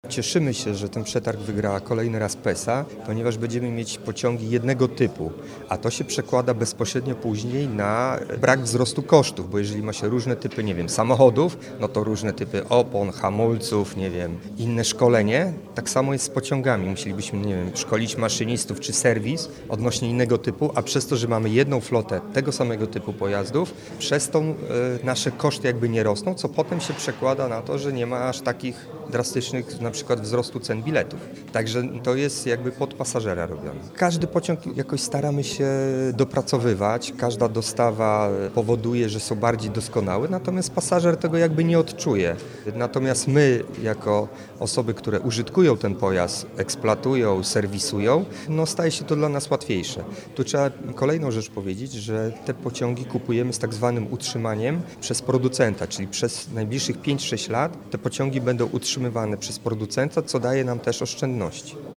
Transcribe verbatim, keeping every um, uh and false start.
Cieszymy się, że ten przetarg wygrała kolejny raz PESA, ponieważ będziemy mieć pociągi jednego typu, a to się przekłada bezpośrednio później na brak wzrostu kosztów, bo jeżeli ma się różne typy, nie wiem, samochodów, no to różne typy opon, hamulców, nie wiem, inne szkolenie. Tak samo jest z pociągami. Musielibyśmy, nie wiem, szkolić maszynistów czy serwis odnośnie innego typu, a przez to, że mamy jedną flotę tego samego typu pojazdów, przez to y, nasze koszty jakby nie rosną, co potem się przekłada na to, że nie ma aż takich drastycznych na przykład wzrostu cen biletów. Także to jest jakby pod pasażera robione. Każdy pociąg jakoś staramy się dopracowywać, każda dostawa powoduje, że są bardziej doskonałe, natomiast pasażer tego jakby nie odczuje. Natomiast my, jako osoby, które użytkują ten pojazd, eksploatują, serwisują, no staje się to dla nas łatwiejsze. Tu trzeba kolejną rzecz powiedzieć, że te pociągi kupujemy z tak zwanym utrzymaniem przez producenta, czyli przez najbliższych pięć sześć lat te pociągi będą utrzymywane przez producenta, co daje nam też oszczędności.